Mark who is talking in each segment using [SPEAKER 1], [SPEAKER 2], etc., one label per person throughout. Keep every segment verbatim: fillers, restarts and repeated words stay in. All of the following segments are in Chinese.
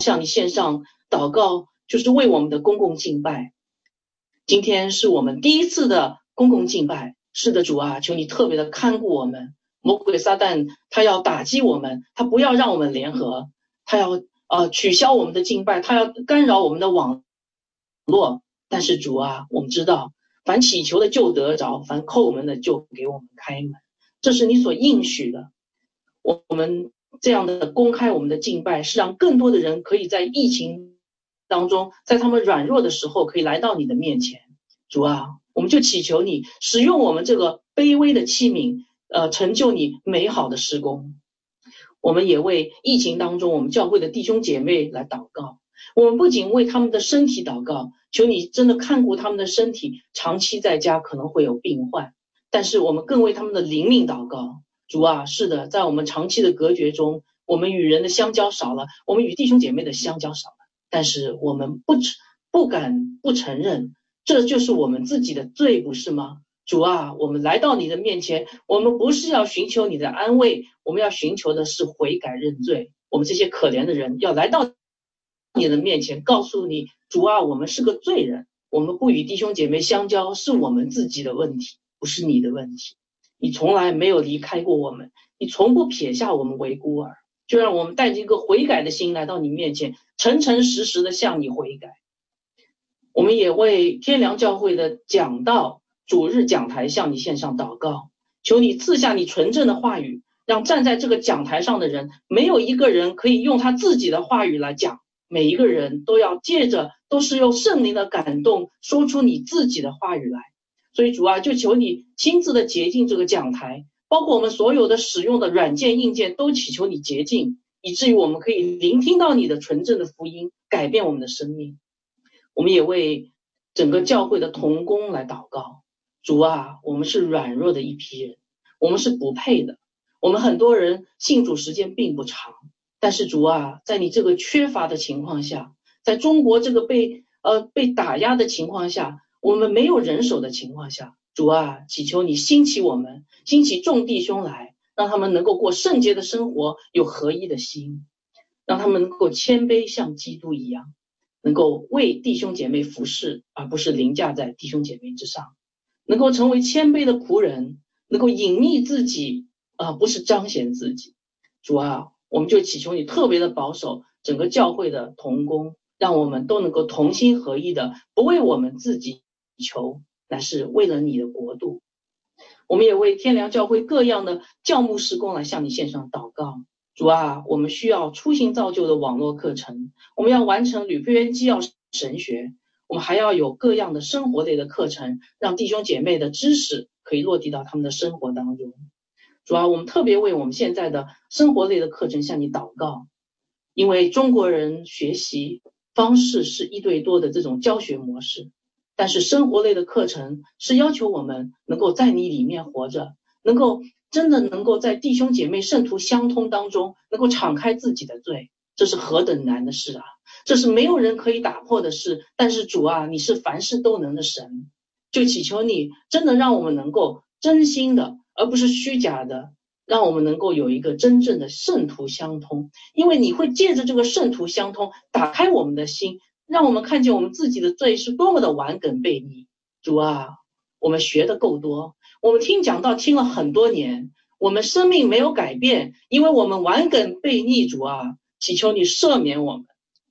[SPEAKER 1] 向你献上祷告，就是为我们的公共敬拜。今天是我们第一次的公共敬拜，是的，主啊，求你特别的看顾我们。魔鬼撒旦他要打击我们，他不要让我们联合，他要呃取消我们的敬拜，他要干扰我们的网络。但是主啊，我们知道，凡祈求的就得着，凡叩门的就给我们开门，这是你所应许的。我们这样的公开我们的敬拜，是让更多的人可以在疫情当中，在他们软弱的时候，可以来到你的面前。主啊，我们就祈求你使用我们这个卑微的器皿，呃，成就你美好的施工。我们也为疫情当中我们教会的弟兄姐妹来祷告。我们不仅为他们的身体祷告，求你真的看顾他们的身体，长期在家可能会有病患，但是我们更为他们的灵命祷告。主啊，是的，在我们长期的隔绝中，我们与人的相交少了，我们与弟兄姐妹的相交少了，但是我们不不敢不承认，这就是我们自己的罪，不是吗？主啊，我们来到你的面前，我们不是要寻求你的安慰，我们要寻求的是悔改认罪。我们这些可怜的人要来到你的面前，告诉你，主啊，我们是个罪人，我们不与弟兄姐妹相交，是我们自己的问题，不是你的问题。你从来没有离开过我们，你从不撇下我们为孤儿，就让我们带着一个悔改的心来到你面前，诚诚实实的向你悔改。我们也为天良教会的讲道主日讲台向你献上祷告，求你赐下你纯正的话语，让站在这个讲台上的人，没有一个人可以用他自己的话语来讲，每一个人都要借着都是用圣灵的感动说出你自己的话语来。所以主啊，就求你亲自的洁净这个讲台，包括我们所有的使用的软件硬件都祈求你洁净，以至于我们可以聆听到你的纯正的福音，改变我们的生命。我们也为整个教会的同工来祷告。主啊，我们是软弱的一批人，我们是不配的，我们很多人信主时间并不长，但是主啊，在你这个缺乏的情况下，在中国这个被呃被打压的情况下，我们没有人手的情况下，主啊，祈求你兴起我们，兴起众弟兄来，让他们能够过圣洁的生活，有合一的心，让他们能够谦卑像基督一样，能够为弟兄姐妹服侍，而不是凌驾在弟兄姐妹之上，能够成为谦卑的仆人，能够隐匿自己，啊、呃，不是彰显自己。主啊，我们就祈求你特别的保守整个教会的同工，让我们都能够同心合一的，不为我们自己求，乃是为了你的国度。我们也为天良教会各样的教牧事工来向你献上祷告。主啊，我们需要初心造就的网络课程，我们要完成吕佩渊基要神学，我们还要有各样的生活类的课程，让弟兄姐妹的知识可以落地到他们的生活当中。主啊，我们特别为我们现在的生活类的课程向你祷告，因为中国人学习方式是一对多的这种教学模式，但是生活类的课程是要求我们能够在你里面活着，能够真的能够在弟兄姐妹圣徒相通当中能够敞开自己的罪，这是何等难的事啊，这是没有人可以打破的事。但是主啊，你是凡事都能的神，就祈求你真的让我们能够真心的，而不是虚假的，让我们能够有一个真正的圣徒相通，因为你会借着这个圣徒相通打开我们的心，让我们看见我们自己的罪是多么的顽梗悖逆。主啊，我们学的够多，我们听讲道听了很多年，我们生命没有改变，因为我们顽梗悖逆。主啊，祈求你赦免我们。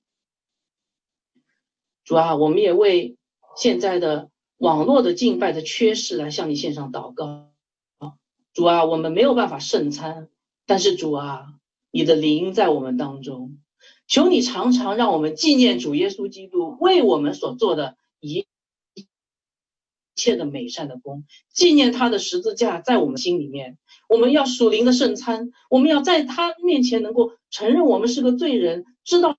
[SPEAKER 1] 主啊，我们也为现在的网络的敬拜的缺失来向你献上祷告。主啊，我们没有办法圣餐，但是主啊，你的灵在我们当中，求你常常让我们纪念主耶稣基督为我们所做的一切的美善的功，纪念他的十字架在我们心里面。我们要属灵的圣餐，我们要在他面前能够承认我们是个罪人，知道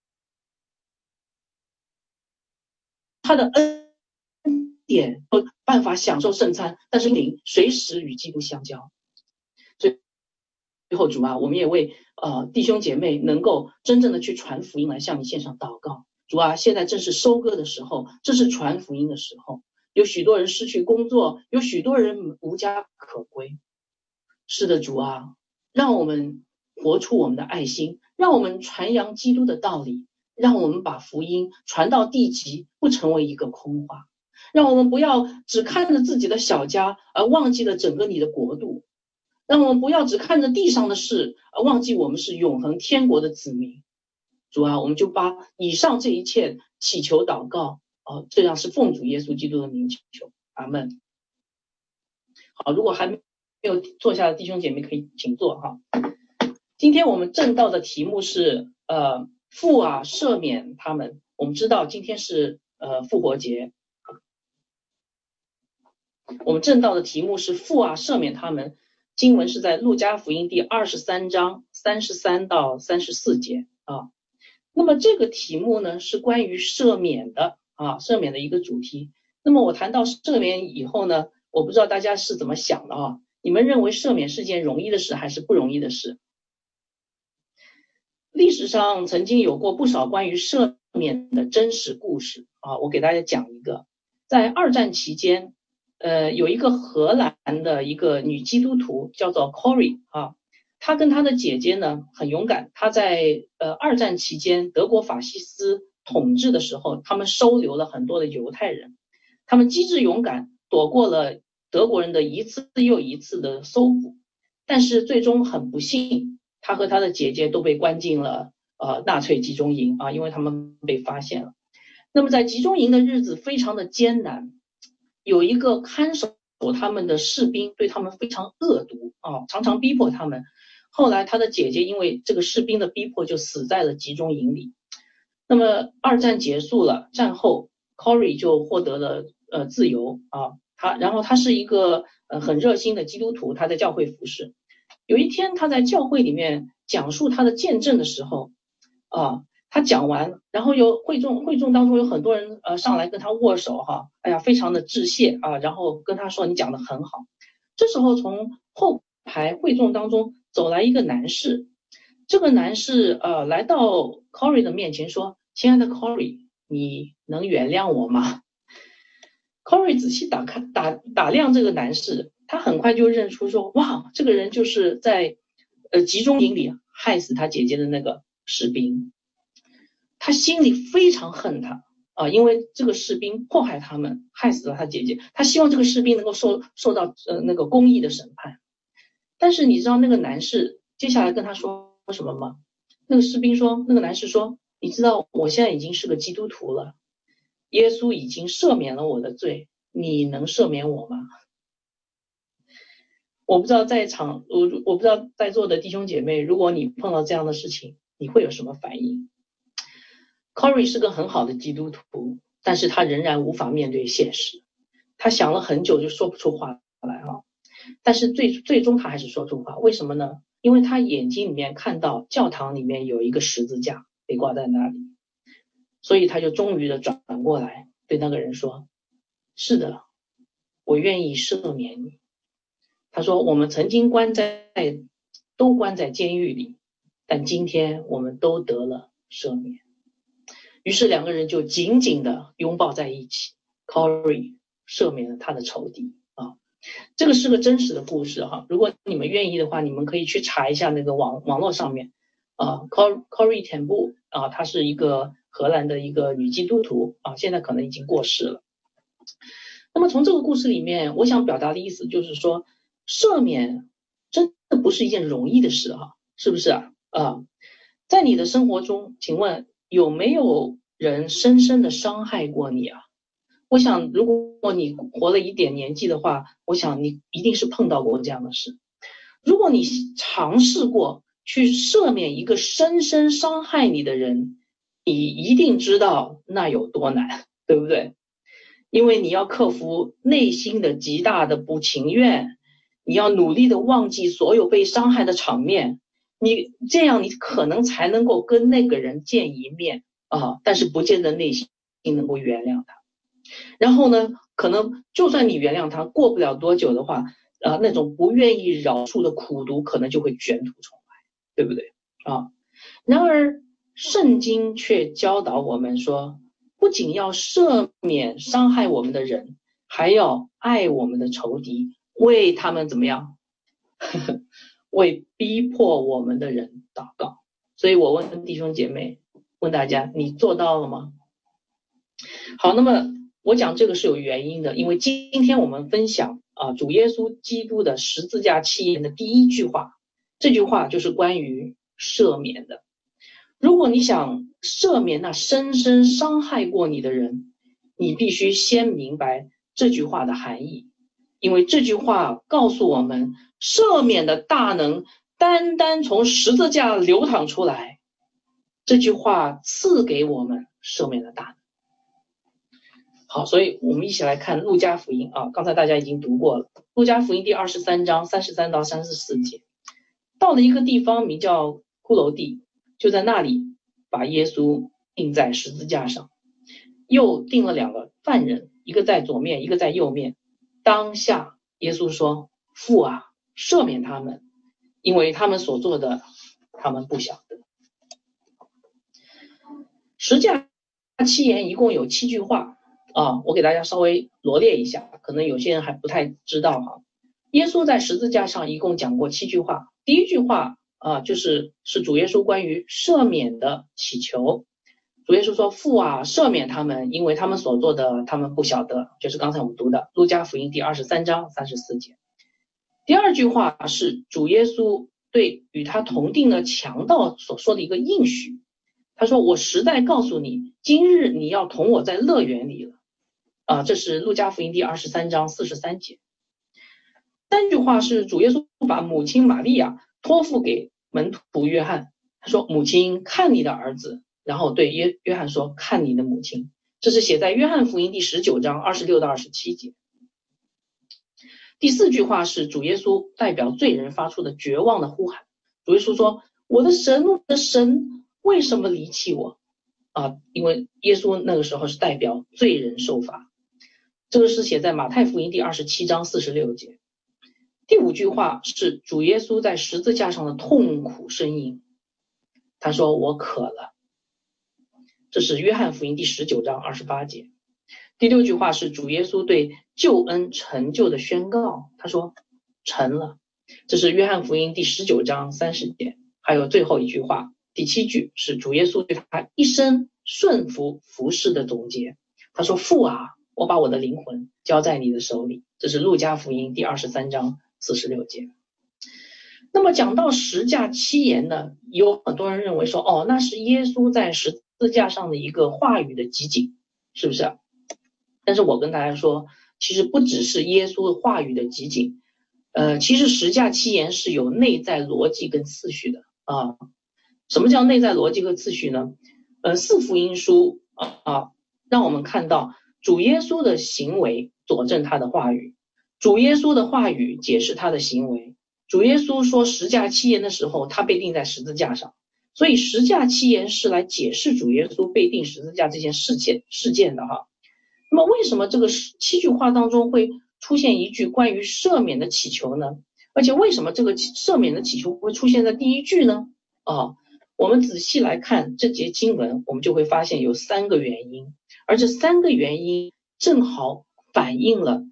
[SPEAKER 1] 他的恩典，有办法享受圣餐，但是灵随时与基督相交。最后主啊，我们也为呃弟兄姐妹能够真正的去传福音来向你献上祷告。主啊，现在正是收割的时候，这是传福音的时候，有许多人失去工作，有许多人无家可归。是的，主啊，让我们活出我们的爱心，让我们传扬基督的道理，让我们把福音传到地极，不成为一个空话，让我们不要只看着自己的小家，而忘记了整个你的国度，让我们不要只看着地上的事，而忘记我们是永恒天国的子民。主啊，我们就把以上这一切祈求祷告，哦，这样是奉主耶稣基督的名祈求，阿们。好，如果还没有坐下的弟兄姐妹可以请坐哈。今天我们正道的题目是呃父啊赦免他们。我们知道今天是呃复活节，我们正道的题目是父啊赦免他们。经文是在路加福音第二十三章三十三到三十四节啊。那么这个题目呢是关于赦免的啊，赦免的一个主题。那么我谈到赦免以后呢，我不知道大家是怎么想的啊？你们认为赦免是件容易的事还是不容易的事？历史上曾经有过不少关于赦免的真实故事啊，我给大家讲一个。在二战期间，呃，有一个荷兰的一个女基督徒叫做 Corrie 啊。他跟他的姐姐呢很勇敢，他在呃二战期间德国法西斯统治的时候，他们收留了很多的犹太人，他们机智勇敢，躲过了德国人的一次又一次的搜捕，但是最终很不幸，他和他的姐姐都被关进了呃纳粹集中营啊，因为他们被发现了。那么在集中营的日子非常的艰难，有一个看守他们的士兵对他们非常恶毒啊，常常逼迫他们。后来他的姐姐因为这个士兵的逼迫就死在了集中营里。那么二战结束了，战后 Corrie 就获得了呃自由啊，他然后他是一个呃很热心的基督徒，他在教会服侍。有一天他在教会里面讲述他的见证的时候啊，他讲完，然后有会众会众当中有很多人呃上来跟他握手哈，哎呀非常的致谢啊，然后跟他说你讲得很好。这时候从后排会众当中走来一个男士，这个男士呃来到 Corrie 的面前说，亲爱的 Corrie， 你能原谅我吗？ Corrie 仔细打看打打量这个男士，他很快就认出说，哇，这个人就是在呃集中营里害死他姐姐的那个士兵。他心里非常恨他啊，因为这个士兵迫害他们，害死了他姐姐，他希望这个士兵能够受受到呃那个公义的审判。但是你知道那个男士接下来跟他说什么吗？那个士兵说，那个男士说，你知道我现在已经是个基督徒了，耶稣已经赦免了我的罪，你能赦免我吗？我不知道在场我我不知道在座的弟兄姐妹，如果你碰到这样的事情，你会有什么反应？ Corrie 是个很好的基督徒，但是他仍然无法面对现实，他想了很久就说不出话来啊。但是最最终他还是说出话，为什么呢？因为他眼睛里面看到教堂里面有一个十字架被挂在那里，所以他就终于的转过来对那个人说，是的，我愿意赦免你。他说，我们曾经关在都关在监狱里，但今天我们都得了赦免。于是两个人就紧紧的拥抱在一起， Corrie 赦免了他的仇敌啊。这个是个真实的故事哈，如果你们愿意的话，你们可以去查一下那个网网络上面啊 Corrie ten Boom 啊，她是一个荷兰的一个女基督徒啊，现在可能已经过世了。那么从这个故事里面，我想表达的意思就是说，赦免真的不是一件容易的事哈，是不是啊？啊，在你的生活中，请问有没有人深深的伤害过你啊？我想如果你活了一点年纪的话，我想你一定是碰到过这样的事。如果你尝试过去赦免一个深深伤害你的人，你一定知道那有多难，对不对？因为你要克服内心的极大的不情愿，你要努力的忘记所有被伤害的场面，你这样你可能才能够跟那个人见一面啊，但是不见得内心能够原谅他。然后呢，可能就算你原谅他，过不了多久的话，呃，那种不愿意饶恕的苦毒可能就会卷土重来，对不对啊？然而圣经却教导我们说，不仅要赦免伤害我们的人，还要爱我们的仇敌，为他们怎么样？ 为逼迫我们的人祷告。所以我问弟兄姐妹，问大家，你做到了吗？好，那么我讲这个是有原因的，因为今天我们分享啊，主耶稣基督的十字架七言的第一句话，这句话就是关于赦免的。如果你想赦免那深深伤害过你的人，你必须先明白这句话的含义，因为这句话告诉我们，赦免的大能单单从十字架流淌出来。这句话赐给我们赦免的大能。好，所以我们一起来看路加福音啊，刚才大家已经读过了，路加福音第二十三章三十三到三十四节。到了一个地方名叫骷髅地，就在那里把耶稣钉在十字架上，又钉了两个犯人，一个在左面，一个在右面。当下耶稣说，父啊，赦免他们，因为他们所做的他们不晓得。十架七言一共有七句话啊，我给大家稍微罗列一下，可能有些人还不太知道哈。耶稣在十字架上一共讲过七句话。第一句话啊，就是是主耶稣关于赦免的祈求。主耶稣说，父啊，赦免他们，因为他们所做的他们不晓得，就是刚才我们读的路加福音第二十三章三十四节。第二句话是主耶稣对与他同定的强盗所说的一个应许，他说，我实在告诉你，今日你要同我在乐园里了啊，这是路加福音第二十三章四十三节。三句话是主耶稣把母亲玛利亚托付给门徒约翰，他说，母亲，看你的儿子，然后对约约翰说，看你的母亲。这是写在约翰福音第十九章二十六到二十七节。第四句话是主耶稣代表罪人发出的绝望的呼喊，主耶稣说，我的神，我的神，为什么离弃我啊？因为耶稣那个时候是代表罪人受罚。这个是写在马太福音第二十七章四十六节。第五句话是主耶稣在十字架上的痛苦呻吟，他说，我渴了。这是约翰福音第十九章二十八节。第六句话是主耶稣对救恩成就的宣告，他说，成了。这是约翰福音第十九章三十节。还有最后一句话，第七句是主耶稣对他一生顺服服侍的总结，他说，父啊，我把我的灵魂交在你的手里。这是路加福音第二十三章四十六节。那么讲到十架七言呢，有很多人认为说，哦，那是耶稣在十字架上的一个话语的集锦，是不是？但是我跟大家说，其实不只是耶稣的话语的集锦，呃，其实十架七言是有内在逻辑跟次序的啊。什么叫内在逻辑和次序呢？呃，四福音书啊啊，让我们看到主耶稣的行为佐证他的话语，主耶稣的话语解释他的行为。主耶稣说十架七言的时候，他被钉在十字架上，所以十架七言是来解释主耶稣被钉十字架这件事件事件的哈。那么为什么这个七句话当中会出现一句关于赦免的祈求呢？而且为什么这个赦免的祈求会出现在第一句呢？啊，我们仔细来看这节经文，我们就会发现有三个原因，而这三个原因正好反映了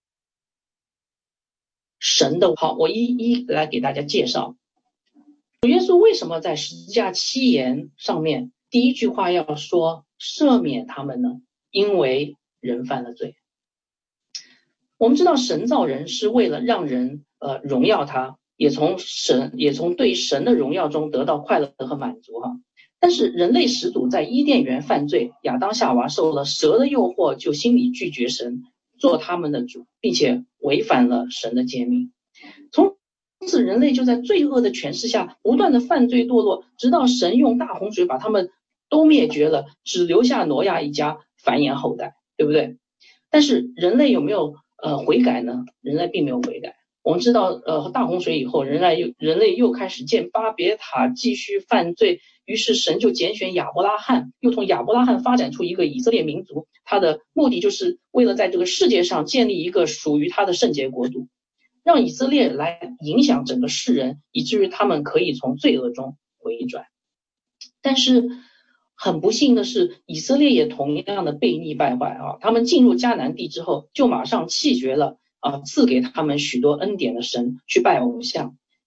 [SPEAKER 1] 神的好。我一一来给大家介绍，主耶稣为什么在十字架七言上面第一句话要说赦免他们呢？因为人犯了罪。我们知道神造人是为了让人呃荣耀他，也从神也从对神的荣耀中得到快乐和满足哈。但是人类始祖在伊甸园犯罪，亚当夏娃受了蛇的诱惑，就心里拒绝神做他们的主，并且违反了神的诫命。从此人类就在罪恶的权势下不断的犯罪堕落，直到神用大洪水把他们都灭绝了，只留下挪亚一家繁衍后代，对不对？但是人类有没有呃悔改呢？人类并没有悔改。我们知道呃大洪水以后，人类又人类又开始建巴别塔，继续犯罪，于是神就拣选亚伯拉罕，又从亚伯拉罕发展出一个以色列民族，他的目的就是为了在这个世界上建立一个属于他的圣洁国度，让以色列来影响整个世人，以至于他们可以从罪恶中回转。但是很不幸的是，以色列也同样的悖逆败坏啊！他们进入迦南地之后，就马上弃绝了啊赐给他们许多恩典的神，去拜偶像，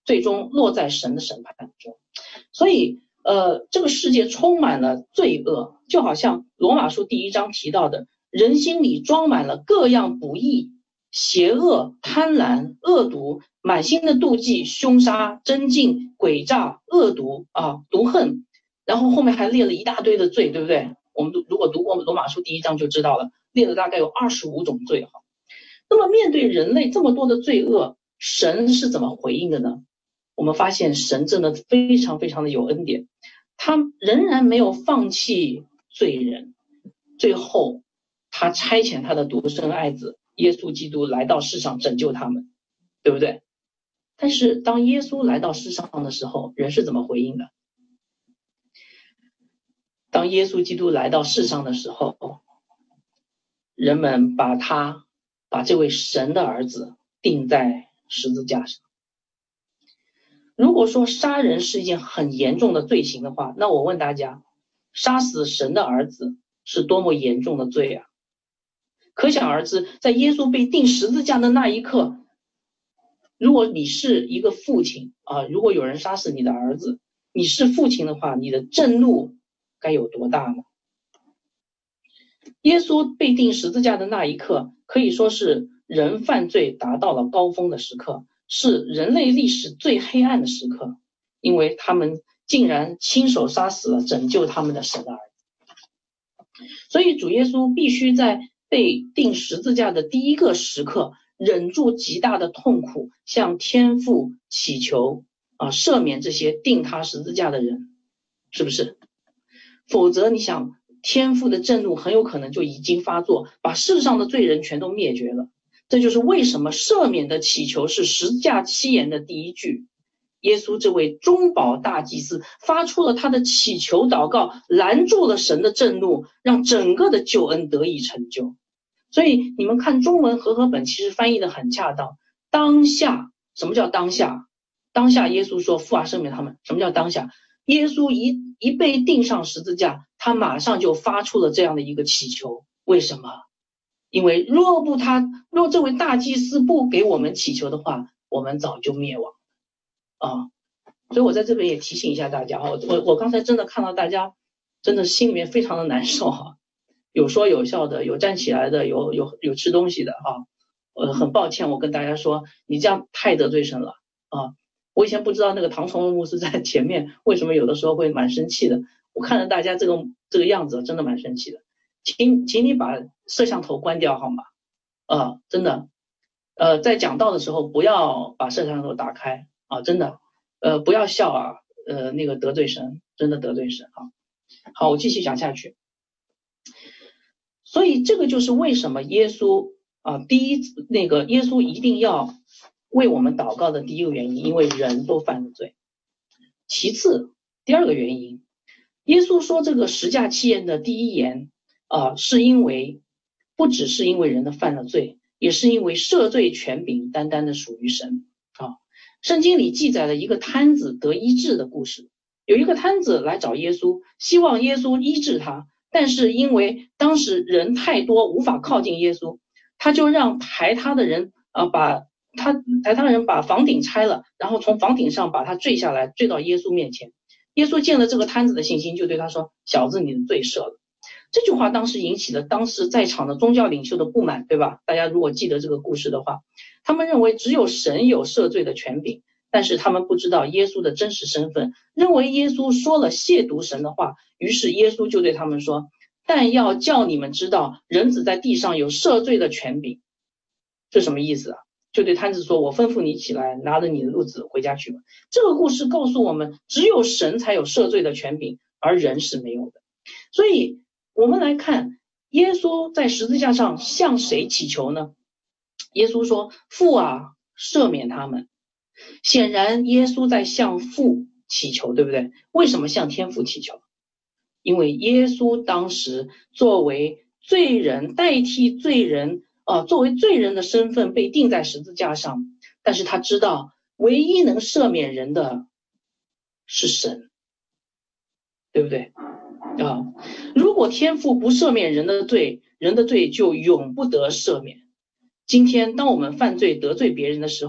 [SPEAKER 1] 最终落在神的审判中。所以呃，这个世界充满了罪恶，就好像罗马书第一章提到的，人心里装满了各样不义、邪恶、贪婪、恶毒，满心的妒忌、凶杀、争竞、诡诈、恶毒啊、毒恨，然后后面还列了一大堆的罪，对不对？我们如果读过罗马书第一章就知道了，列了大概有二十五种罪哈。那么面对人类这么多的罪恶，神是怎么回应的呢？我们发现神真的非常非常的有恩典，他仍然没有放弃罪人，最后他差遣他的独生爱子耶稣基督来到世上拯救他们，对不对？但是当耶稣来到世上的时候，人是怎么回应的？当耶稣基督来到世上的时候，人们把他把这位神的儿子钉在十字架上。如果说杀人是一件很严重的罪行的话，那我问大家，杀死神的儿子是多么严重的罪啊！可想而知，在耶稣被钉十字架的那一刻，如果你是一个父亲啊，如果有人杀死你的儿子，你是父亲的话，你的震怒该有多大呢？耶稣被钉十字架的那一刻，可以说是人犯罪达到了高峰的时刻，是人类历史最黑暗的时刻，因为他们竟然亲手杀死了拯救他们的神的儿子。所以主耶稣必须在被钉十字架的第一个时刻，忍住极大的痛苦，向天父祈求啊赦免这些钉他十字架的人，是不是？否则你想，天父的震怒很有可能就已经发作，把世上的罪人全都灭绝了。这就是为什么赦免的祈求是十字架七言的第一句。耶稣这位中保大祭司发出了他的祈求祷告，拦住了神的震怒，让整个的救恩得以成就。所以你们看中文和合本其实翻译的很恰当。当下，什么叫当下？当下耶稣说父啊赦免他们。什么叫当下？耶稣一一被钉上十字架，他马上就发出了这样的一个祈求。为什么？因为若不他若这位大祭司不给我们祈求的话，我们早就灭亡啊！所以我在这边也提醒一下大家哈，我我刚才真的看到大家真的心里面非常的难受哈，有说有笑的，有站起来的，有有有吃东西的哈。呃，很抱歉，我跟大家说，你这样太得罪神了啊！我以前不知道那个唐崇荣牧师在前面为什么有的时候会蛮生气的，我看着大家这个这个样子，真的蛮生气的。请请你把摄像头关掉好吗？呃，真的，呃，在讲道的时候不要把摄像头打开啊，真的，呃，不要笑啊，呃，那个得罪神，真的得罪神啊。好，我继续讲下去。所以这个就是为什么耶稣啊，第一那个耶稣一定要为我们祷告的第一个原因，因为人都犯了罪。其次，第二个原因，耶稣说这个十架七言的第一言啊、呃，是因为不只是因为人的犯了罪，也是因为赦罪权柄单单的属于神啊。圣经里记载了一个瘫子得医治的故事，有一个瘫子来找耶稣，希望耶稣医治他，但是因为当时人太多，无法靠近耶稣，他就让抬他的人啊、呃、把他抬他的人把房顶拆了，然后从房顶上把他坠下来，坠到耶稣面前。耶稣见了这个瘫子的信心，就对他说：小子，你的罪赦了。这句话当时引起了当时在场的宗教领袖的不满，对吧？大家如果记得这个故事的话，他们认为只有神有赦罪的权柄，但是他们不知道耶稣的真实身份，认为耶稣说了亵渎神的话，于是耶稣就对他们说：但要叫你们知道，人子在地上有赦罪的权柄。这什么意思啊？就对瘫子说：我吩咐你起来，拿着你的褥子回家去吧。这个故事告诉我们，只有神才有赦罪的权柄，而人是没有的。所以我们来看，耶稣在十字架上向谁祈求呢？耶稣说：父啊，赦免他们。显然耶稣在向父祈求，对不对？为什么向天父祈求？因为耶稣当时作为罪人，代替罪人呃，作为罪人的身份被钉在十字架上，但是他知道唯一能赦免人的是神，对不对啊？如果天父不赦免人的罪，人的罪就永不得赦免。今天当我们犯罪得罪别人的时候，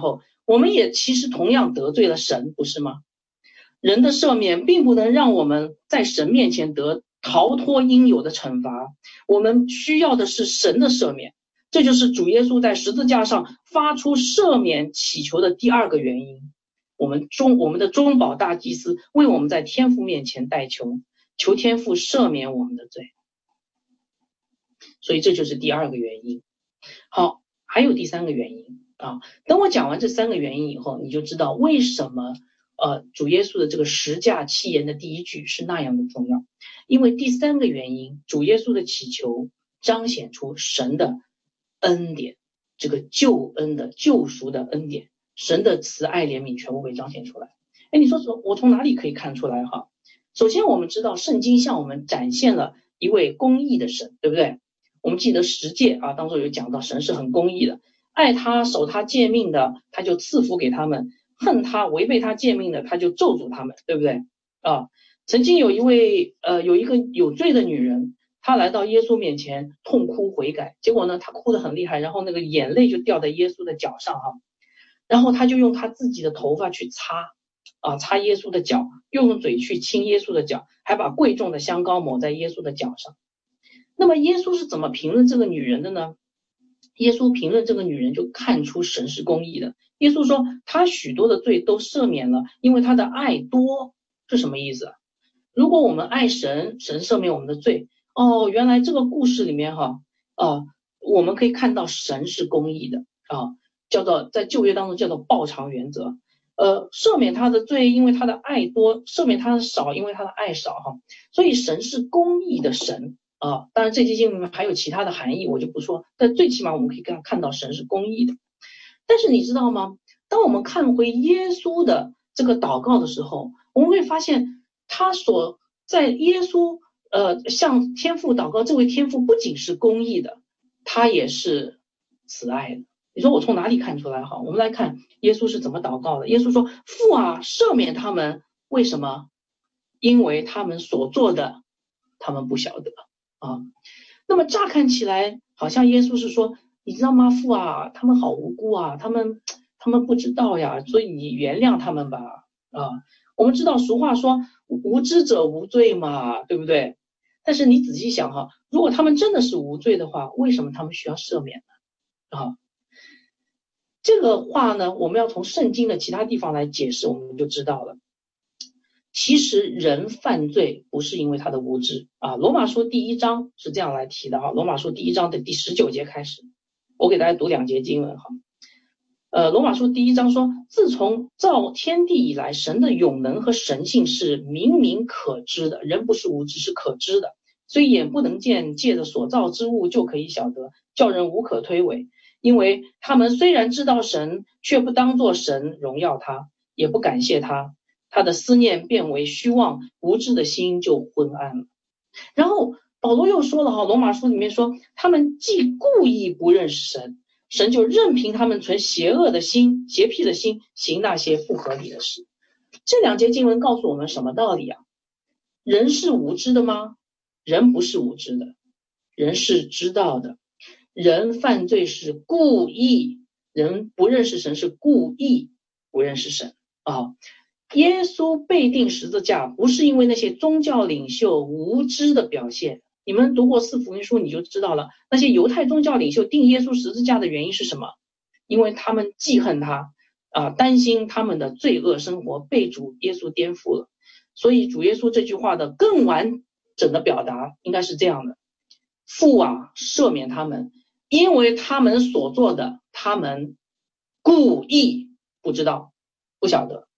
[SPEAKER 1] 我们也其实同样得罪了神，不是吗？人的赦免并不能让我们在神面前得逃脱应有的惩罚，我们需要的是神的赦免。这就是主耶稣在十字架上发出赦免祈求的第二个原因。我们中我们的中保大祭司为我们在天父面前代求，求天父赦免我们的罪。所以这就是第二个原因。好，还有第三个原因啊。等我讲完这三个原因以后，你就知道为什么呃主耶稣的这个十架七言的第一句是那样的重要。因为第三个原因，主耶稣的祈求彰显出神的恩典，这个救恩的救赎的恩典，神的慈爱怜悯全部被彰显出来。哎，你说我从哪里可以看出来哈？首先我们知道圣经向我们展现了一位公义的神，对不对？我们记得十诫啊，当中有讲到神是很公义的，爱他守他诫命的他就赐福给他们，恨他违背他诫命的他就咒诅他们，对不对啊？曾经有一位呃有一个有罪的女人，她来到耶稣面前痛哭悔改，结果呢她哭得很厉害，然后那个眼泪就掉在耶稣的脚上哈，然后她就用她自己的头发去擦啊擦耶稣的脚，又用嘴去亲耶稣的脚，还把贵重的香膏抹在耶稣的脚上。那么耶稣是怎么评论这个女人的呢？耶稣评论这个女人就看出神是公义的。耶稣说她许多的罪都赦免了，因为她的爱多。是什么意思？如果我们爱神，神赦免我们的罪，哦，原来这个故事里面哈，啊，我们可以看到神是公义的啊，叫做在旧约当中叫做报偿原则。呃，赦免他的罪，因为他的爱多；赦免他的少，因为他的爱少哈。所以神是公义的神啊。当然这些经文还有其他的含义，我就不说。但最起码我们可以看看到神是公义的。但是你知道吗？当我们看回耶稣的这个祷告的时候，我们会发现他所在耶稣呃向天父祷告，这位天父不仅是公义的，他也是慈爱的。你说我从哪里看出来？哈，我们来看耶稣是怎么祷告的。耶稣说：“父啊，赦免他们，为什么？因为他们所做的，他们不晓得啊。”那么乍看起来，好像耶稣是说，你知道吗？父啊，他们好无辜啊，他们他们不知道呀，所以你原谅他们吧。啊，我们知道俗话说无知者无罪嘛，对不对？但是你仔细想哈，如果他们真的是无罪的话，为什么他们需要赦免呢？啊，这个话呢，我们要从圣经的其他地方来解释，我们就知道了。其实人犯罪不是因为他的无知啊。罗马书第一章是这样来提的哈，罗马书第一章的第十九节开始，我给大家读两节经文哈。呃，罗马书第一章说，自从造天地以来，神的永能和神性是明明可知的，人不是无知，是可知的，所以眼不能见，借着所造之物就可以晓得，叫人无可推诿。因为他们虽然知道神，却不当作神荣耀他，也不感谢他，他的思念变为虚妄，无知的心就昏暗了。然后保罗又说了哈，罗马书里面说，他们既故意不认识神，神就任凭他们存邪恶的心、邪僻的心，行那些不合理的事。这两节经文告诉我们什么道理啊？人是无知的吗？人不是无知的，人是知道的。人犯罪是故意，人不认识神是故意不认识神啊。耶稣被钉十字架不是因为那些宗教领袖无知的表现。你们读过四福音书你就知道了，那些犹太宗教领袖钉耶稣十字架的原因是什么？因为他们记恨他啊，担心他们的罪恶生活被主耶稣颠覆了。所以主耶稣这句话的更完整的表达应该是这样的：父啊，赦免他们，因为他们所做的，他们故意不知道，不晓得。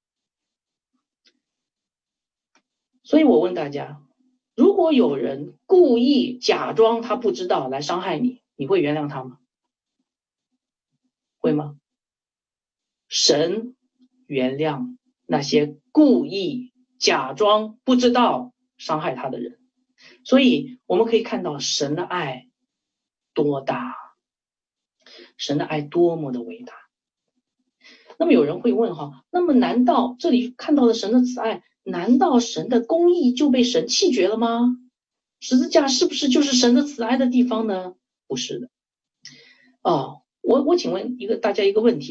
[SPEAKER 1] 所以我问大家，如果有人故意假装他不知道来伤害你，你会原谅他吗？会吗？神原谅那些故意假装不知道伤害他的人。所以我们可以看到神的爱多大，神的爱多么的伟大。那么有人会问哈，那么难道这里看到了神的慈爱，难道神的公义就被神弃绝了吗？十字架是不是就是神的慈爱的地方呢？不是的。哦，我我请问一个大家一个问题哈，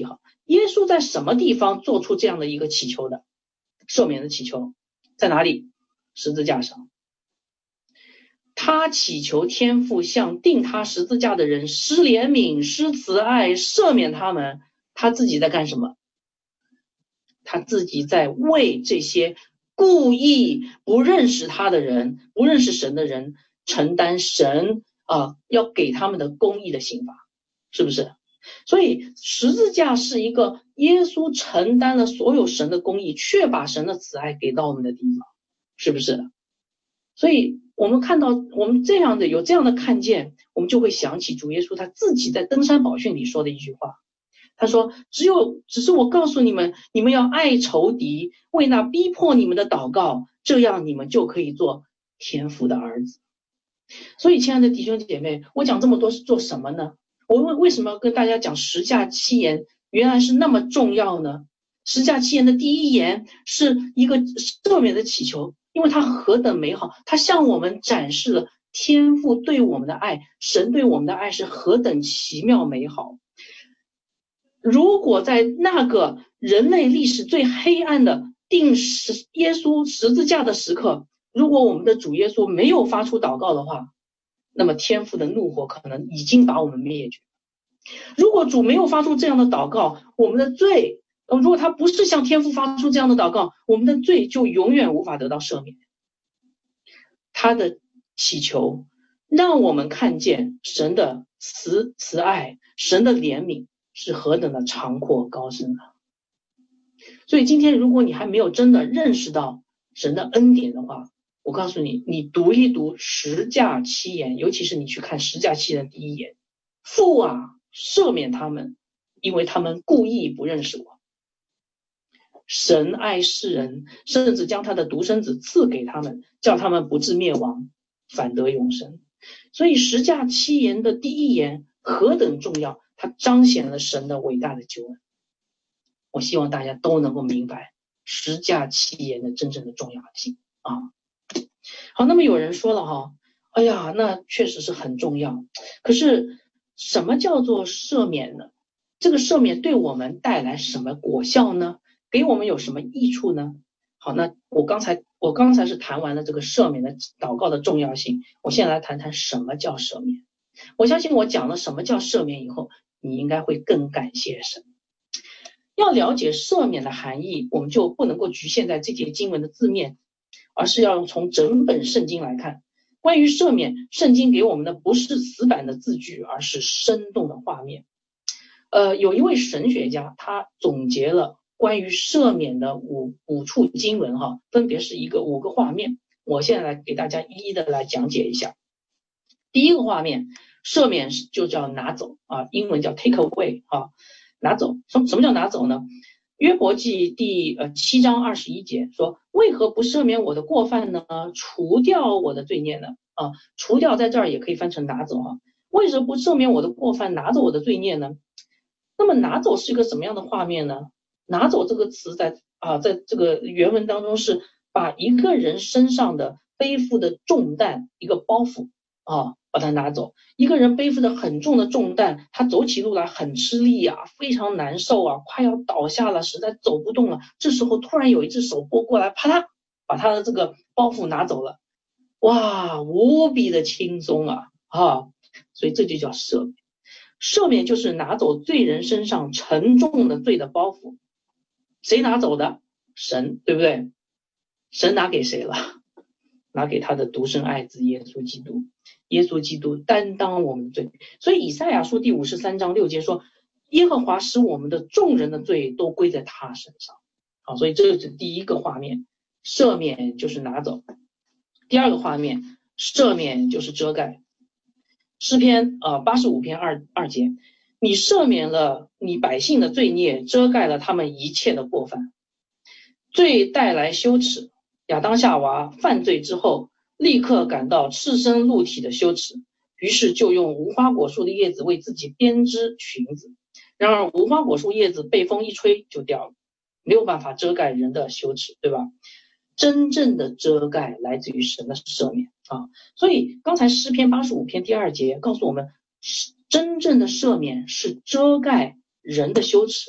[SPEAKER 1] 耶稣在什么地方做出这样的一个祈求的？赦免的祈求在哪里？十字架上。他祈求天父向钉他十字架的人施怜悯、施慈爱、赦免他们。他自己在干什么？他自己在为这些故意不认识他的人、不认识神的人承担神啊、呃、要给他们的公义的刑罚，是不是？所以十字架是一个耶稣承担了所有神的公义，却把神的慈爱给到我们的地方，是不是？所以我们看到我们这样的有这样的看见，我们就会想起主耶稣他自己在登山宝训里说的一句话，他说只有只是我告诉你们，你们要爱仇敌，为那逼迫你们的祷告，这样你们就可以做天父的儿子。所以亲爱的弟兄姐妹，我讲这么多是做什么呢？我为为什么要跟大家讲十架七言原来是那么重要呢？十架七言的第一言是一个赦免的祈求，因为它何等美好，它向我们展示了天父对我们的爱，神对我们的爱是何等奇妙美好。如果在那个人类历史最黑暗的钉十耶稣十字架的时刻，如果我们的主耶稣没有发出祷告的话，那么天父的怒火可能已经把我们灭绝。如果主没有发出这样的祷告，我们的罪，如果他不是向天父发出这样的祷告，我们的罪就永远无法得到赦免。他的祈求让我们看见神的慈慈爱，神的怜悯是何等的长阔高深啊！所以今天如果你还没有真的认识到神的恩典的话，我告诉你，你读一读十架七言，尤其是你去看十架七言的第一言，父啊，赦免他们，因为他们故意不认识我。神爱世人，甚至将他的独生子赐给他们，叫他们不至灭亡，反得永生。所以十架七言的第一言何等重要，它彰显了神的伟大的救恩。我希望大家都能够明白十架七言的真正的重要性啊！好，那么有人说了哈，哎呀，那确实是很重要。可是什么叫做赦免呢？这个赦免对我们带来什么果效呢？给我们有什么益处呢？好，那我刚才我刚才是谈完了这个赦免的祷告的重要性，我现在来谈谈什么叫赦免。我相信我讲了什么叫赦免以后，你应该会更感谢神。要了解赦免的含义，我们就不能够局限在这节经文的字面，而是要从整本圣经来看。关于赦免，圣经给我们的不是死板的字句，而是生动的画面。呃，有一位神学家，他总结了关于赦免的五五处经文哈，分别是一个五个画面。我现在来给大家一一的来讲解一下。第一个画面，赦免就叫拿走啊，英文叫 take away 啊，拿走。什什么叫拿走呢？约伯记第呃七章二十一节说，为何不赦免我的过犯呢？除掉我的罪孽呢？啊，除掉在这儿也可以翻成拿走啊。为什么不赦免我的过犯，拿走我的罪孽呢？那么拿走是一个什么样的画面呢？拿走这个词在啊，在这个原文当中是把一个人身上的背负的重担，一个包袱啊，把它拿走。一个人背负的很重的重担，他走起路来很吃力啊，非常难受啊，快要倒下了，实在走不动了。这时候突然有一只手拨过来，啪嗒，把他的这个包袱拿走了。哇，无比的轻松啊啊！所以这就叫赦免。赦免就是拿走罪人身上沉重的罪的包袱。谁拿走的？神，对不对？神拿给谁了？拿给他的独生爱子耶稣基督。耶稣基督担当我们的罪。所以以赛亚书第五十三章六节说，耶和华使我们的众人的罪都归在他身上。好，所以这是第一个画面，赦免就是拿走。第二个画面，赦免就是遮盖。诗篇呃八十五篇二二节，你赦免了你百姓的罪孽，遮盖了他们一切的过犯。罪带来羞耻，亚当夏娃犯罪之后，立刻感到赤身露体的羞耻，于是就用无花果树的叶子为自己编织裙子。然而无花果树叶子被风一吹就掉了，没有办法遮盖人的羞耻，对吧？真正的遮盖来自于神的赦免啊！所以刚才诗篇八十五篇第二节告诉我们，真正的赦免是遮盖人的羞耻。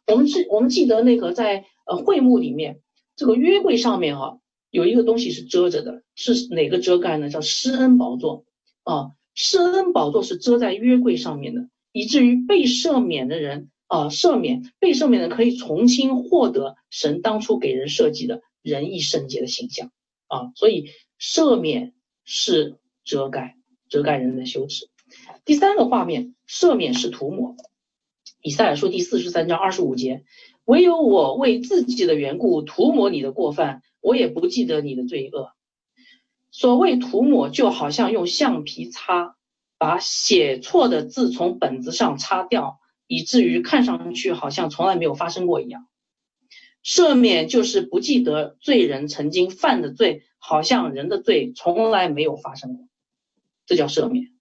[SPEAKER 1] 我们记我们记得那个在呃会幕里面，这个约柜上面啊有一个东西是遮着的，是哪个遮盖呢？叫施恩宝座啊，施恩宝座是遮在约柜上面的，以至于被赦免的人啊，赦免被赦免的可以重新获得神当初给人设计的仁义圣洁的形象啊，所以赦免是遮盖，遮盖人的羞耻。第三个画面，赦免是涂抹。以赛亚书第四十三章二十五节，唯有我为自己的缘故涂抹你的过犯，我也不记得你的罪恶。所谓涂抹，就好像用橡皮擦，把写错的字从本子上擦掉，以至于看上去好像从来没有发生过一样。赦免就是不记得罪人曾经犯的罪，好像人的罪从来没有发生过，这叫赦免。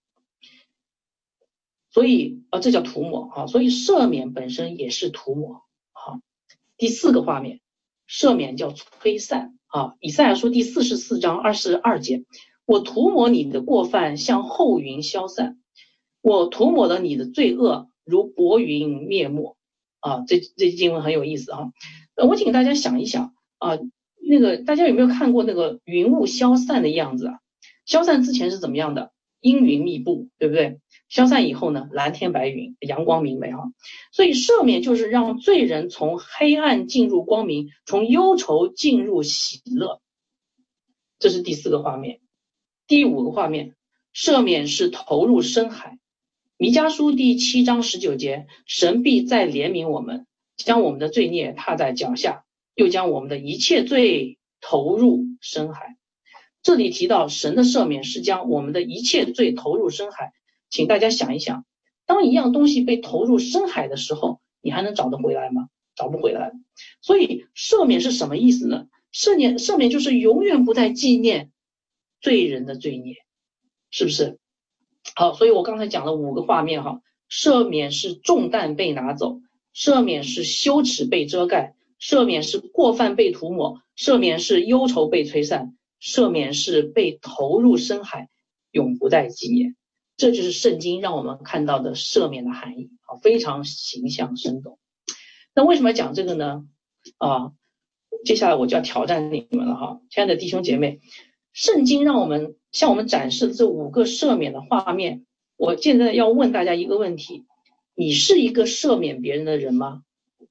[SPEAKER 1] 所以呃，这叫涂抹啊，所以赦免本身也是涂抹啊。第四个画面，赦免叫吹散啊。以赛亚书第四十四章二十二节，我涂抹你的过犯像厚云消散，我涂抹了你的罪恶如薄云灭没啊。这这经文很有意思啊。我请大家想一想啊，那个大家有没有看过那个云雾消散的样子啊？消散之前是怎么样的？阴云密布，对不对？消散以后呢，蓝天白云，阳光明媚哈。所以赦免就是让罪人从黑暗进入光明，从忧愁进入喜乐。这是第四个画面。第五个画面，赦免是投入深海。弥迦书第七章十九节，神必再怜悯我们，将我们的罪孽踏在脚下，又将我们的一切罪投入深海。这里提到神的赦免是将我们的一切罪投入深海，请大家想一想，当一样东西被投入深海的时候，你还能找得回来吗？找不回来。所以赦免是什么意思呢？赦免赦免就是永远不再纪念罪人的罪孽，是不是？好，所以我刚才讲了五个画面哈，赦免是重担被拿走，赦免是羞耻被遮盖，赦免是过犯被涂抹，赦免是忧愁被吹散，赦免是被投入深海，永不再纪念。这就是圣经让我们看到的赦免的含义啊，非常形象生动。那为什么要讲这个呢？啊，接下来我就要挑战你们了哈，亲爱的弟兄姐妹，圣经让我们向我们展示这五个赦免的画面。我现在要问大家一个问题：你是一个赦免别人的人吗？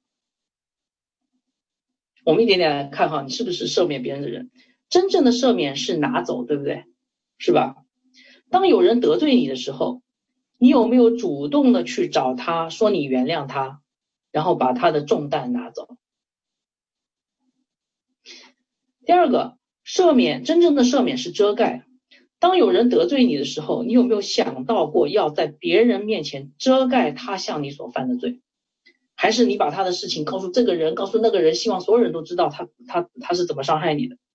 [SPEAKER 1] 我们一点点来看哈，你是不是赦免别人的人？真正的赦免是拿走，对不对？是吧？当有人得罪你的时候，你有没有主动的去找他，说你原谅他，然后把他的重担拿走？第二个，赦免，真正的赦免是遮盖。当有人得罪你的时候，你有没有想到过要在别人面前遮盖他向你所犯的罪？还是你把他的事情告诉这个人，告诉那个人，希望所有人都知道他他他是怎么伤害你的？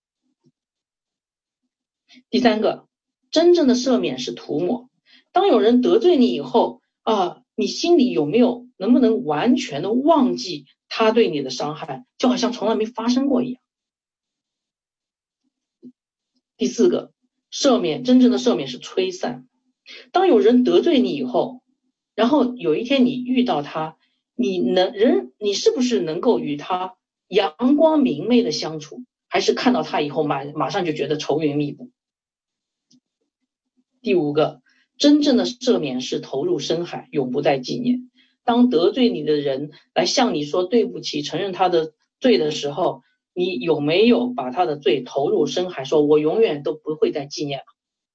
[SPEAKER 1] 第三个，真正的赦免是涂抹。当有人得罪你以后啊，你心里有没有能不能完全的忘记他对你的伤害，就好像从来没发生过一样？第四个，赦免，真正的赦免是吹散。当有人得罪你以后，然后有一天你遇到他，你能人你是不是能够与他阳光明媚的相处，还是看到他以后马马上就觉得愁云密布？第五个，真正的赦免是投入深海，永不再纪念。当得罪你的人来向你说对不起，承认他的罪的时候，你有没有把他的罪投入深海，说我永远都不会再纪念了？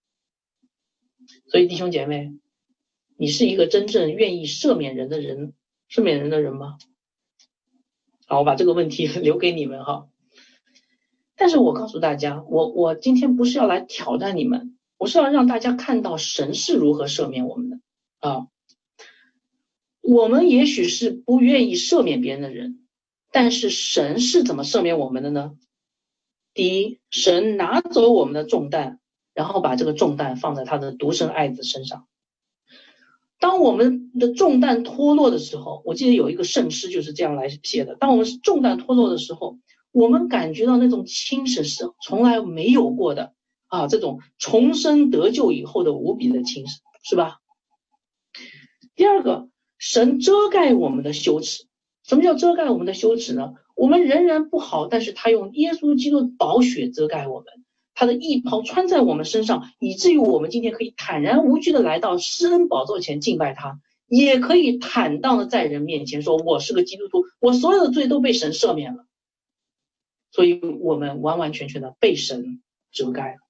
[SPEAKER 1] 所以弟兄姐妹，你是一个真正愿意赦免人的人，赦免人的人吗？好，我把这个问题留给你们哈。但是我告诉大家，我我今天不是要来挑战你们，我是要让大家看到神是如何赦免我们的啊。我们也许是不愿意赦免别人的人，但是神是怎么赦免我们的呢？第一，神拿走我们的重担，然后把这个重担放在他的独生爱子身上。当我们的重担脱落的时候，我记得有一个圣诗就是这样来写的，当我们重担脱落的时候，我们感觉到那种轻省是从来没有过的啊，这种重生得救以后的无比的轻省，是吧？第二个，神遮盖我们的羞耻什么叫遮盖我们的羞耻呢？我们仍然不好，但是他用耶稣基督的宝血遮盖我们，他的义袍穿在我们身上，以至于我们今天可以坦然无惧的来到施恩宝座前敬拜他，也可以坦荡的在人面前说，我是个基督徒，我所有的罪都被神赦免了。所以我们完完全全的被神遮盖了。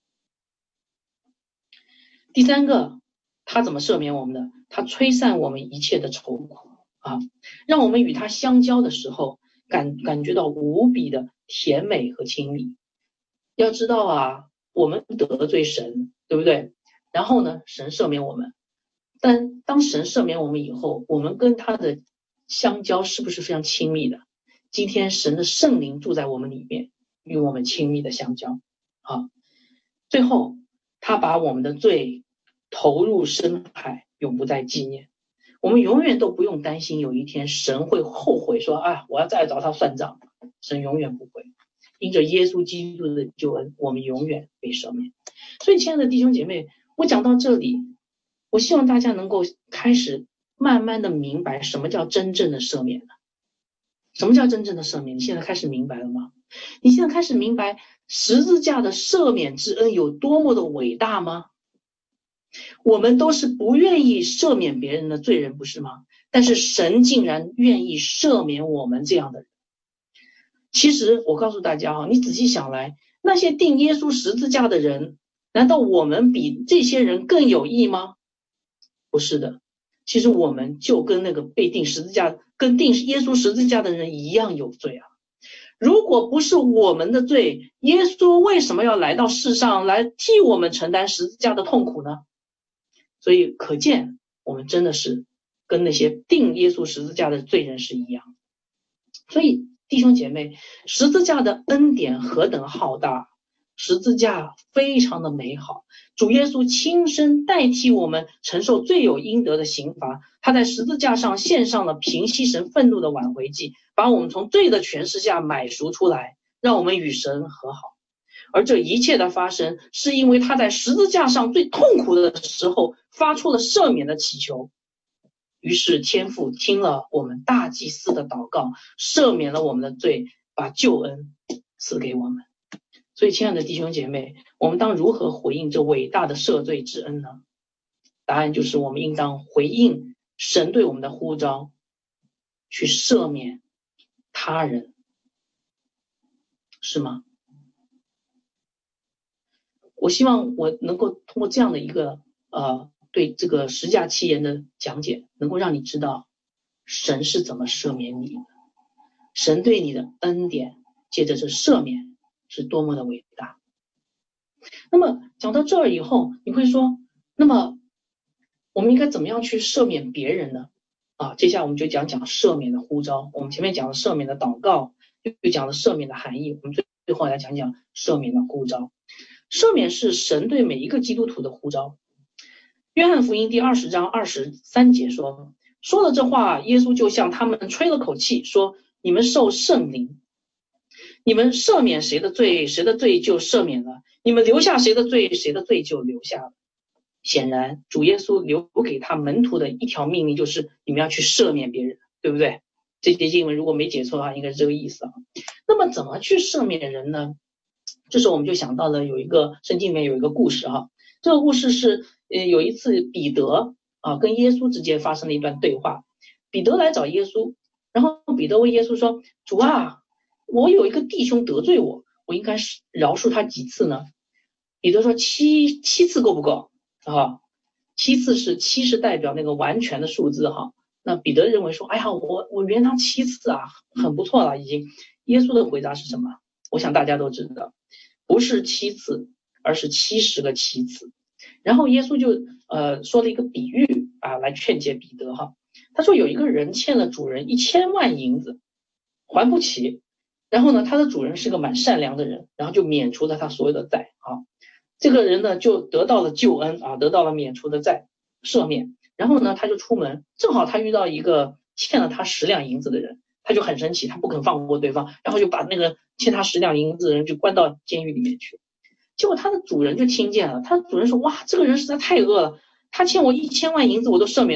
[SPEAKER 1] 第三个，他怎么赦免我们的？他吹散我们一切的愁苦啊，让我们与他相交的时候感感觉到无比的甜美和亲密。要知道啊，我们得罪神，对不对？然后呢，神赦免我们，但当神赦免我们以后，我们跟他的相交是不是非常亲密的？今天神的圣灵住在我们里面，与我们亲密的相交啊。最后他把我们的罪投入深海，永不再纪念。我们永远都不用担心有一天神会后悔说，啊，我要再找他算账。神永远不会，因着耶稣基督的救恩，我们永远被赦免。所以亲爱的弟兄姐妹，我讲到这里，我希望大家能够开始慢慢的明白什么叫真正的赦免呢？什么叫真正的赦免？你现在开始明白了吗？你现在开始明白十字架的赦免之恩有多么的伟大吗？我们都是不愿意赦免别人的罪人，不是吗？但是神竟然愿意赦免我们这样的人。其实我告诉大家啊，你仔细想来，那些钉耶稣十字架的人，难道我们比这些人更有义吗？不是的，其实我们就跟那个被钉十字架跟钉耶稣十字架的人一样有罪啊。如果不是我们的罪，耶稣为什么要来到世上来替我们承担十字架的痛苦呢？所以可见我们真的是跟那些钉耶稣十字架的罪人是一样。所以弟兄姐妹，十字架的恩典何等浩大，十字架非常的美好，主耶稣亲身代替我们承受罪有应得的刑罚，他在十字架上献上了平息神愤怒的挽回祭，把我们从罪的权势下买赎出来，让我们与神和好。而这一切的发生，是因为他在十字架上最痛苦的时候发出了赦免的祈求。于是天父听了我们大祭司的祷告，赦免了我们的罪，把救恩赐给我们。所以亲爱的弟兄姐妹，我们当如何回应这伟大的赦罪之恩呢？答案就是我们应当回应神对我们的呼召，去赦免他人，是吗？我希望我能够通过这样的一个呃对这个十架七言的讲解，能够让你知道神是怎么赦免你的，神对你的恩典借着这赦免是多么的伟大。那么讲到这儿以后，你会说，那么我们应该怎么样去赦免别人呢？啊，接下来我们就讲讲赦免的呼召。我们前面讲了赦免的祷告，又讲了赦免的含义，我们最最后来讲讲赦免的呼召。赦免是神对每一个基督徒的呼召。约翰福音第二十章二十三节说，说了这话，耶稣就向他们吹了口气，说，你们受圣灵，你们赦免谁的罪，谁的罪就赦免了，你们留下谁的罪，谁的罪就留下了。显然主耶稣留给他门徒的一条命令就是你们要去赦免别人，对不对？这节经文如果没解错的话，应该是这个意思啊。那么怎么去赦免人呢？这时候我们就想到了有一个圣经里面有一个故事哈，这个故事是呃有一次彼得啊跟耶稣之间发生了一段对话。彼得来找耶稣，然后彼得问耶稣说，主啊，我有一个弟兄得罪我，我应该是饶恕他几次呢？彼得说七七次够不够啊？七次是七是代表那个完全的数字哈。那彼得认为说，哎呀，我我原谅七次啊，很不错了已经。耶稣的回答是什么？我想大家都知道，不是七次，而是七十个七次。然后耶稣就呃说了一个比喻啊，来劝诫彼得哈。他说有一个人欠了主人一千万银子，还不起，然后呢，他的主人是个蛮善良的人，然后就免除了他所有的债啊。这个人呢就得到了救恩啊，得到了免除的债赦免。然后呢，他就出门，正好他遇到一个欠了他十两银子的人，他就很生气，他不肯放过对方，然后就把那个欠他十两银子的人就关到监狱里面去。结果他的主人就听见了，他的主人说，哇，这个人实在太恶了，他欠我一千万银子我都赦免他，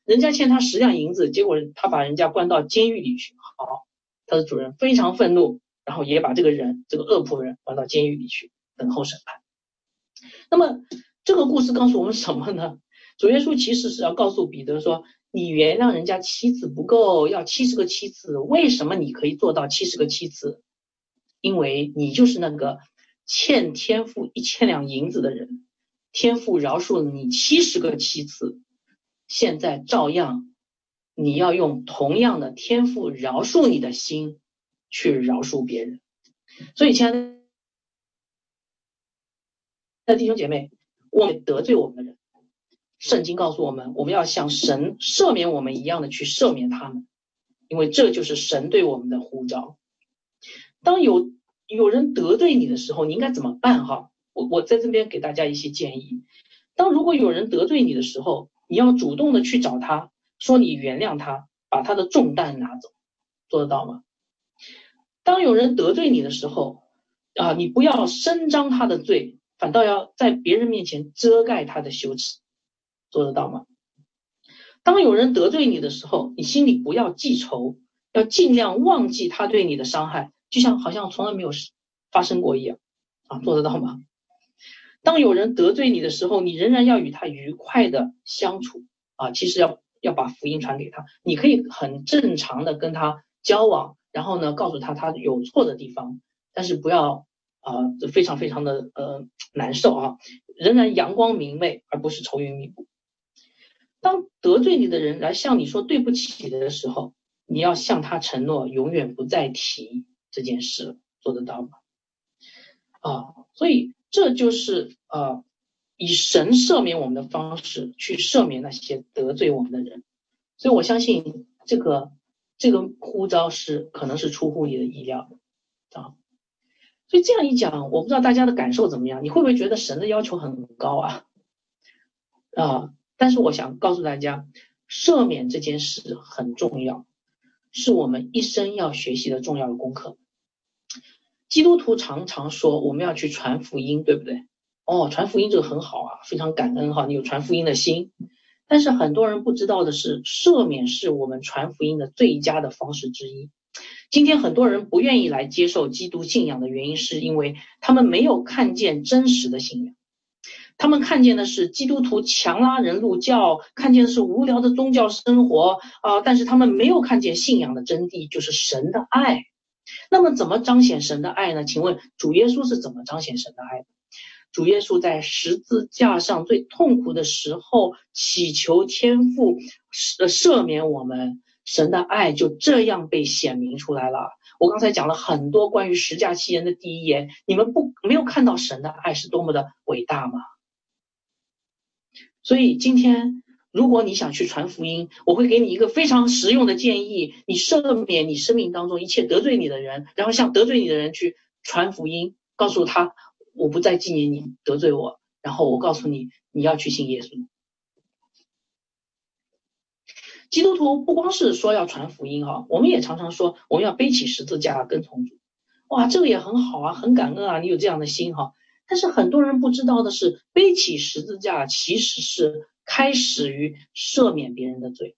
[SPEAKER 1] 人家欠他十两银子，结果他把人家关到监狱里去。好，他的主人非常愤怒，然后也把这个人这个恶仆人关到监狱里去等候审判。那么这个故事告诉我们什么呢？主耶稣其实是要告诉彼得说，你原谅人家妻子不够，要七十个妻子。为什么你可以做到七十个妻子？因为你就是那个欠天父一千两银子的人，天父饶恕了你七十个妻子，现在照样你要用同样的天父饶恕你的心去饶恕别人。所以亲爱的弟兄姐妹，我们得罪我们的人，圣经告诉我们，我们要像神赦免我们一样的去赦免他们，因为这就是神对我们的呼召。当有有人得罪你的时候，你应该怎么办哈？我我在这边给大家一些建议。当如果有人得罪你的时候，你要主动的去找他，说你原谅他，把他的重担拿走，做得到吗？当有人得罪你的时候啊，你不要伸张他的罪，反倒要在别人面前遮盖他的羞耻，做得到吗？当有人得罪你的时候，你心里不要记仇，要尽量忘记他对你的伤害，就像好像从来没有发生过一样啊，做得到吗？当有人得罪你的时候，你仍然要与他愉快的相处啊，其实要要把福音传给他，你可以很正常的跟他交往，然后呢告诉他他有错的地方，但是不要啊、呃、非常非常的呃难受啊，仍然阳光明媚，而不是愁云密布。当得罪你的人来向你说对不起的时候，你要向他承诺永远不再提这件事，做得到吗？啊，所以这就是呃以神赦免我们的方式去赦免那些得罪我们的人。所以我相信这个这个呼召是可能是出乎你的意料的啊。所以这样一讲，我不知道大家的感受怎么样，你会不会觉得神的要求很高啊？啊，但是我想告诉大家，赦免这件事很重要，是我们一生要学习的重要的功课。基督徒常常说我们要去传福音，对不对？哦，传福音这个很好啊，非常感恩哈，你有传福音的心。但是很多人不知道的是，赦免是我们传福音的最佳的方式之一。今天很多人不愿意来接受基督信仰的原因，是因为他们没有看见真实的信仰。他们看见的是基督徒强拉人入教，看见的是无聊的宗教生活啊、呃，但是他们没有看见信仰的真谛，就是神的爱。那么怎么彰显神的爱呢？请问主耶稣是怎么彰显神的爱的？主耶稣在十字架上最痛苦的时候祈求天父赦免我们，神的爱就这样被显明出来了。我刚才讲了很多关于十架七言的第一言，你们不没有看到神的爱是多么的伟大吗？所以今天如果你想去传福音，我会给你一个非常实用的建议，你赦免你生命当中一切得罪你的人，然后向得罪你的人去传福音，告诉他我不再纪念你得罪我，然后我告诉你你要去信耶稣。基督徒不光是说要传福音啊，我们也常常说我们要背起十字架跟从主。哇，这个也很好啊，很感恩啊，你有这样的心哈。但是很多人不知道的是，背起十字架其实是开始于赦免别人的罪。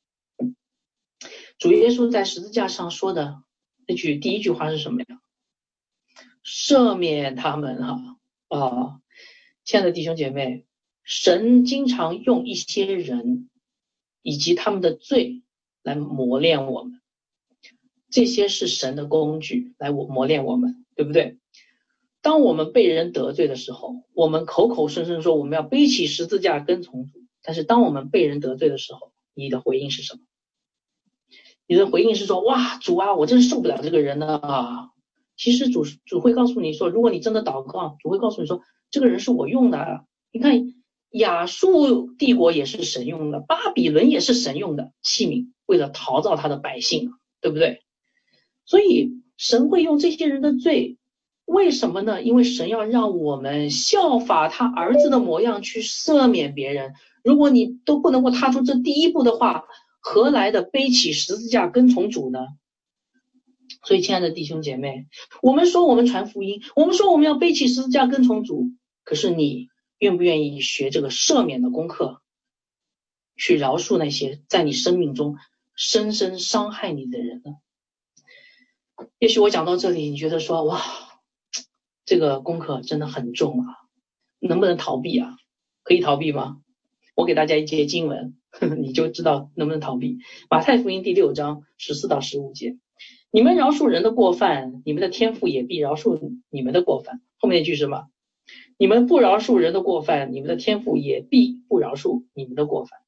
[SPEAKER 1] 主耶稣在十字架上说的那句第一句话是什么呀？赦免他们哈啊，亲爱的弟兄姐妹，神经常用一些人以及他们的罪来磨练我们，这些是神的工具来磨练我们，对不对？当我们被人得罪的时候，我们口口声声说我们要背起十字架跟从主，但是当我们被人得罪的时候，你的回应是什么？你的回应是说，哇，主啊，我真是受不了这个人了啊！其实主主会告诉你说，如果你真的祷告，主会告诉你说，这个人是我用的啊。你看亚述帝国也是神用的，巴比伦也是神用的器皿，为了陶造他的百姓，对不对？所以神会用这些人的罪，为什么呢？因为神要让我们效法他儿子的模样去赦免别人。如果你都不能够踏出这第一步的话，何来的背起十字架跟从主呢？所以亲爱的弟兄姐妹，我们说我们传福音，我们说我们要背起十字架跟从主，可是你愿不愿意学这个赦免的功课？ 去饶恕那些在你生命中深深伤害你的人呢？也许我讲到这里，你觉得说，哇，这个功课真的很重啊，能不能逃避啊？可以逃避吗？我给大家一节经文，呵呵，你就知道能不能逃避。马太福音第六章十四到十五节，你们饶恕人的过犯，你们的天父也必饶恕你们的过犯。后面那句是什么？你们不饶恕人的过犯，你们的天父也必不饶恕你们的过犯。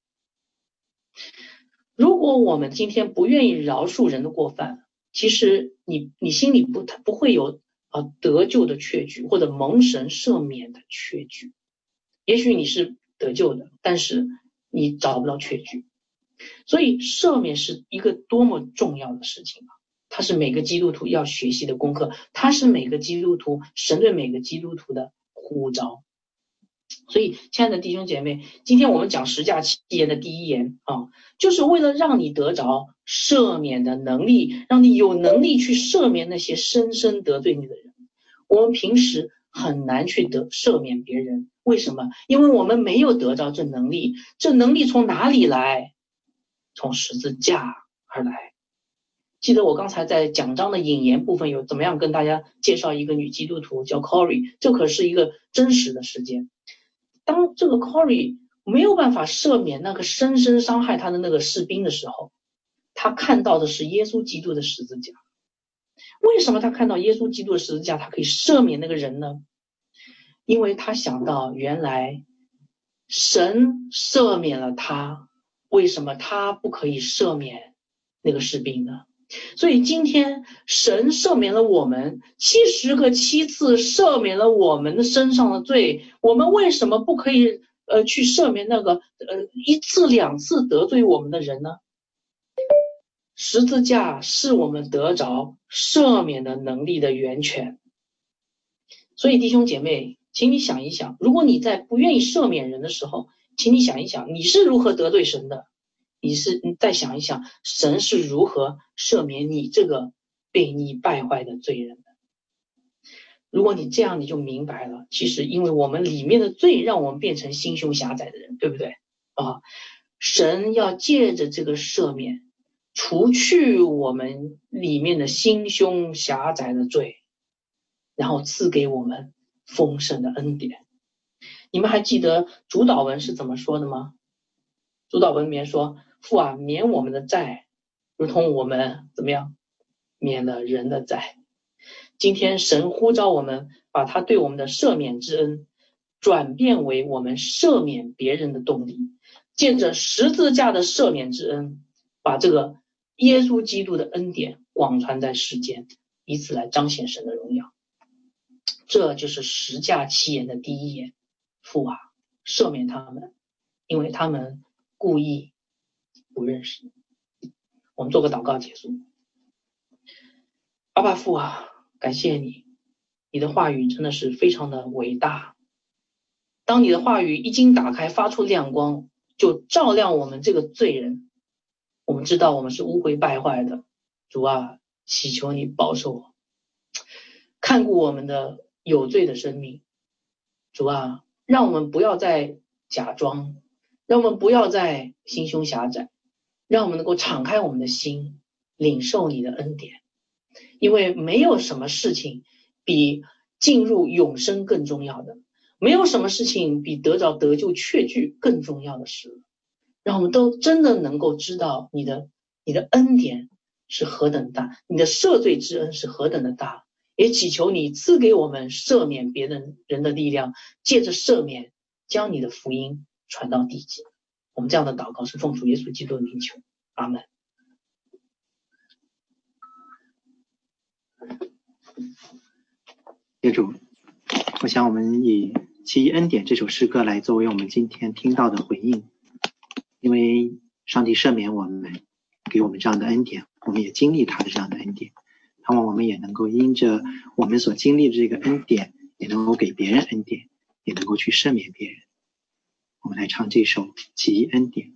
[SPEAKER 1] 如果我们今天不愿意饶恕人的过犯，其实你你心里不不会有啊得救的确据，或者蒙神赦免的确据。也许你是得救的，但是你找不到确据。所以赦免是一个多么重要的事情啊！它是每个基督徒要学习的功课，它是每个基督徒神对每个基督徒的呼召。所以亲爱的弟兄姐妹，今天我们讲十架七言的第一言啊，就是为了让你得着赦免的能力，让你有能力去赦免那些深深得罪你的人。我们平时很难去得赦免别人，为什么？因为我们没有得着这能力。这能力从哪里来？从十字架而来。记得我刚才在讲章的引言部分有怎么样跟大家介绍一个女基督徒叫 Corey， 这可是一个真实的事件。当这个 Corey 没有办法赦免那个深深伤害他的那个士兵的时候，他看到的是耶稣基督的十字架。为什么他看到耶稣基督的十字架他可以赦免那个人呢？因为他想到原来神赦免了他，为什么他不可以赦免那个士兵呢？所以今天神赦免了我们七十个七次，赦免了我们的身上的罪，我们为什么不可以呃去赦免那个呃一次两次得罪我们的人呢？十字架是我们得着赦免的能力的源泉。所以弟兄姐妹，请你想一想，如果你在不愿意赦免人的时候，请你想一想你是如何得罪神的，你是你再想一想神是如何赦免你这个被你败坏的罪人的。如果你这样，你就明白了，其实因为我们里面的罪让我们变成心胸狭窄的人，对不对啊？神要借着这个赦免除去我们里面的心胸狭窄的罪，然后赐给我们丰盛的恩典。你们还记得主祷文是怎么说的吗？主祷文里面说，父啊，免我们的债，如同我们怎么样免了人的债。今天神呼召我们把他对我们的赦免之恩转变为我们赦免别人的动力，借着十字架的赦免之恩，把这个耶稣基督的恩典广传在世间，以此来彰显神的荣耀。这就是十架七言的第一言，父啊，赦免他们，因为他们故意不认识。我们做个祷告结束。阿爸父啊，感谢你，你的话语真的是非常的伟大。当你的话语一经打开，发出亮光，就照亮我们这个罪人。我们知道我们是污秽败坏的，主啊，祈求你保守我，看顾我们的有罪的生命。主啊，让我们不要再假装，让我们不要再心胸狭窄，让我们能够敞开我们的心，领受你的恩典。因为没有什么事情比进入永生更重要的，没有什么事情比得着得救确据更重要的事。让我们都真的能够知道你的你的恩典是何等大，你的赦罪之恩是何等的大，也祈求你赐给我们赦免别人人的力量，借着赦免将你的福音传到地极。我们这样的祷告是奉主耶稣基督的名求，阿们。
[SPEAKER 2] 耶主，我想我们以奇异恩典这首诗歌来作为我们今天听到的回应，因为上帝赦免我们，给我们这样的恩典，我们也经历他的这样的恩典，盼望我们也能够因着我们所经历的这个恩典，也能够给别人恩典，也能够去赦免别人。我们来唱这首奇异恩典。